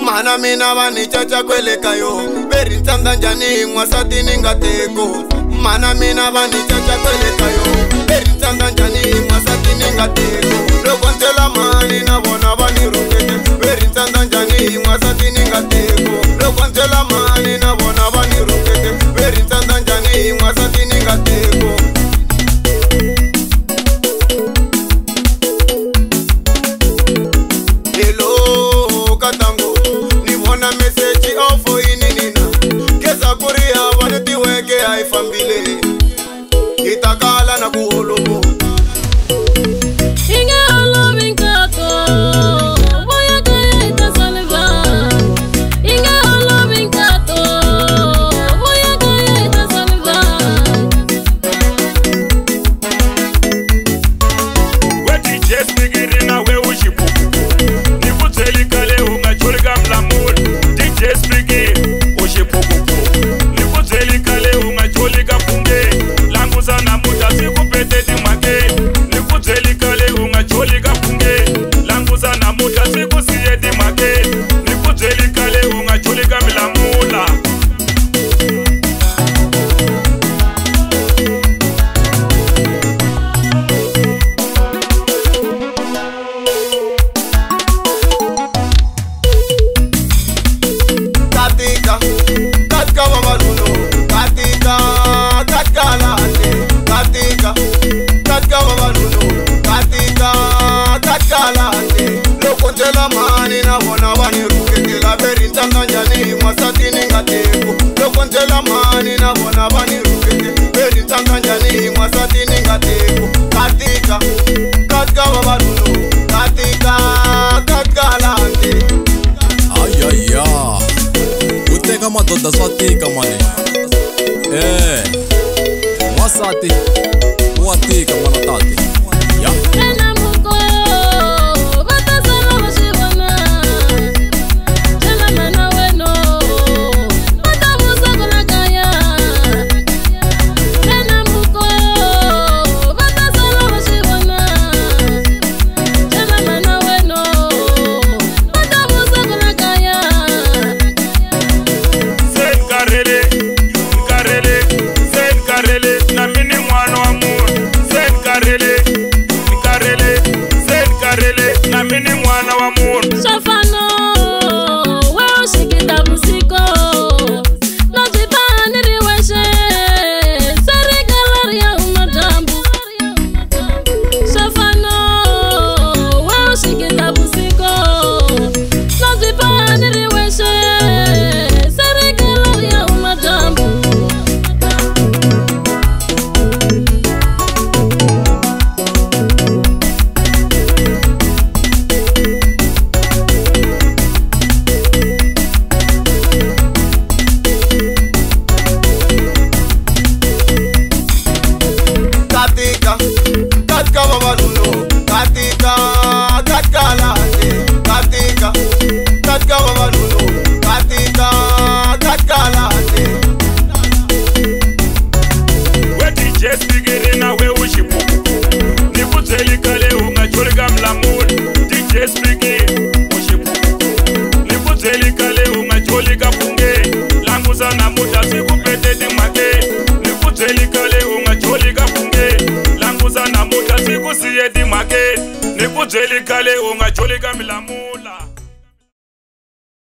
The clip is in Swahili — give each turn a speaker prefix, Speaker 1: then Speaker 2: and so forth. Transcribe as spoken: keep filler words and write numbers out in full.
Speaker 1: Mana mina vani chacha kwele kayo Beri ntanda njani mwasati ningateko Mana mina vani chacha kwele kayo Beri ntanda njani mwasati ningateko Loko ntela mani na bona vani rukete Beri ntanda njani mwasati ningateko Loko ntela mani na bona vani rukete Beri ntanda njani mwasati ningateko Hello katango Nivona message ofo ininina Keza kuria waneti weke haifambile Itakala na kuholobo
Speaker 2: Inge holo vinkato Voya kaya itasalva Inge holo vinkato Voya kaya itasalva
Speaker 3: We D J Spigiri na we ushipupu Nikuteli kale ungacholiga mlamur D J Spigiri ushipupu Nikuteli kale ungacholiga punge Languza na muda sikupete dimake Nikuteli kale ungacholiga punge Languza na muda sikusiye dimake Nikuteli kale ungacholiga mlamula
Speaker 1: Katika, katika wabaluno Katika, katika lande Katika, katika wabaluno Katika, katika lande Loko ntela mani na wana wani rukete La beri ntanda njani mwasati ningateko Loko ntela mani na wana wani rukete Beri ntanda njani mwasati ningateko Katika, katika wabaluno Katika, katika lande
Speaker 4: Ayaya Uteka madoda swatika mane Eh Wasati Watika manatati Ya
Speaker 2: Ena muko Batasala washibona Chela mana weno Batabuza kuna kaya Ena muko Batasala washibona Chela mana weno Batabuza kuna kaya
Speaker 3: Zen karele, karele, zen karele, na mini mwana wa mun. Zen karele, karele, zen karele, na mini mwana wa mun.
Speaker 2: Shafano, we ushikita musiko Najipani riweshe Sari galari ya umadambu Shafano, we ushikita musiko Najipani riweshe Sari galari ya umadambu
Speaker 1: Katika, katika wabaluno Katika, katika lande Katika, katika wabaluno Katika, katika lande
Speaker 3: We D J Spigiri na we ushipupu. Nikuteli kale ungacholiga mlamur. D J Spigiri ushipupu. Nikuteli kale ungacholiga punge. Languza na muda sikupete dimake. Nikuteli kale ungacholiga punge. Languza na muda sikusiye dimake. Nikuteli kale ungacholiga mlamula.